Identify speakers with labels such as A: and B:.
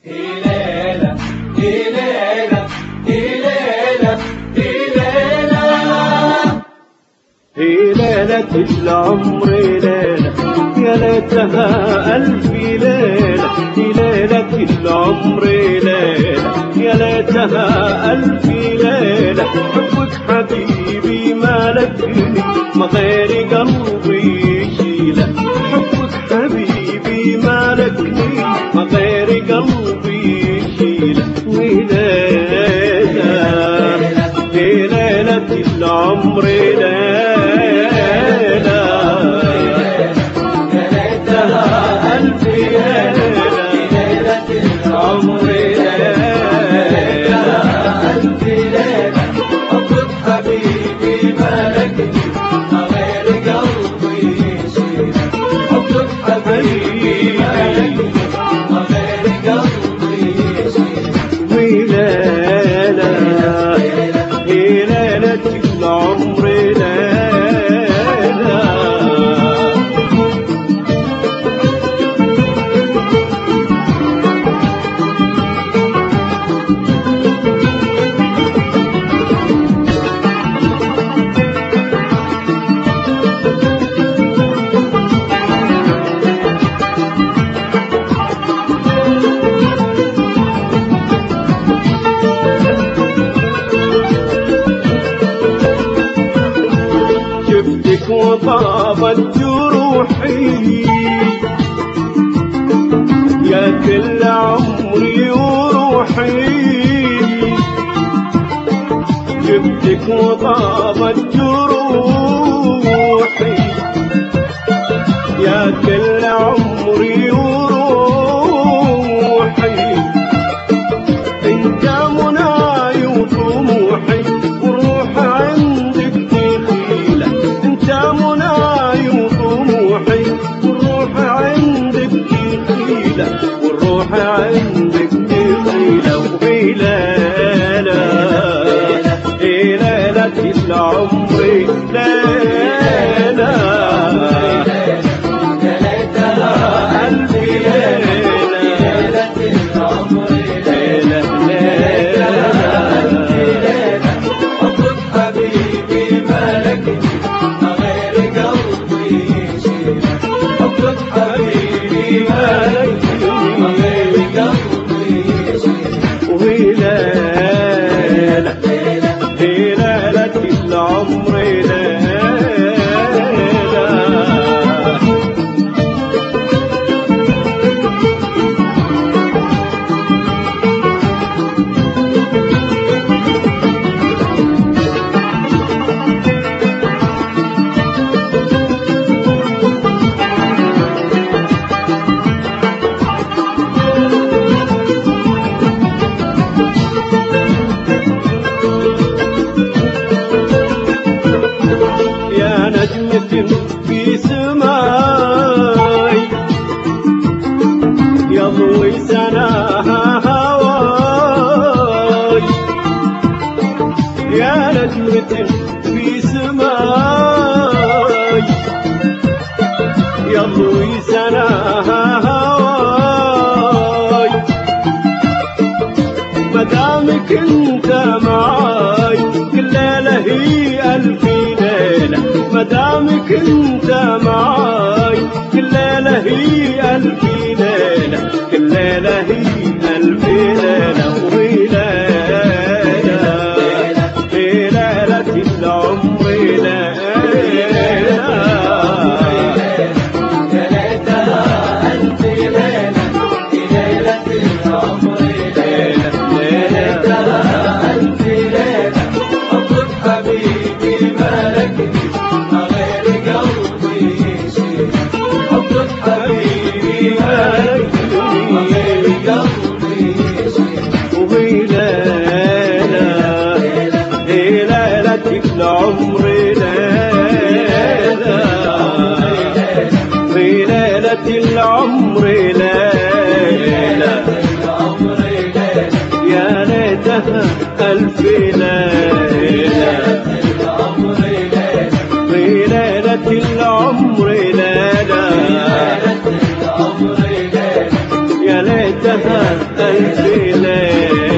A: ليلة ليلة ليلة ليلة العمر ليلة يا ليتها ألف ليلة. ليلة العمر ليلة يا ليتها ألف ليلة. حبك حبيبي مالكني ما غير قلبي يشيله. حبك حبيبي مالكني ما غير قلبي يشيله. ليلة العمر ليلة يا ليتها ألف ليلة. ليلة العمر ليلة ألف ليلة. حبك حبيبي مالكني ما غير قلبي يشيله. حبك حبيبي مالكني ما غير قلبي يشيله. ليلة العمر ليلة. شفتك وطابت جروحي يا كل عمري وروحي. شفتك وطابت جروحي يا كل عمري وروحي. انت مناي وطموحي والروح عندك تخيله. انت مناي وطموحي والروح عندك تخيله. والروح عندك تخيله. ليلة العمر ليلة يا ليتها ألف ليلة. ليلة العمر ليلة ألف ليلة. حبك حبيبي مالكني ما غير قلبي يشيله. حبك حبيبي مالكني ما غير قلبي يشيله. ليلة العمر ليلة. يا نجمة في سماي يضوي سناها هواي. يا نجمة في سماي يضوي سناها هواي. مدامك انت معاي كل ليلة هي ألف ليلة. مدامك انت معاي كل ليلة هي ألف ليلة. كل ليلة هي ألف ليلة. ليلة العمر ليلة يا ليتها ألف ليلة. ليلة العمر ليلة ليلتها ألف ليلة. حبك حبيبي مالكني ما غير قلبي يشيله. حبك حبيبي مالكني ما غير قلبي يشيله. ليلة العمر ليلة. ليلة العمر ليلة يا ليتها ألف ليلة. ليلة العمر ليلة يا ليتها ليلتها ألف ليلة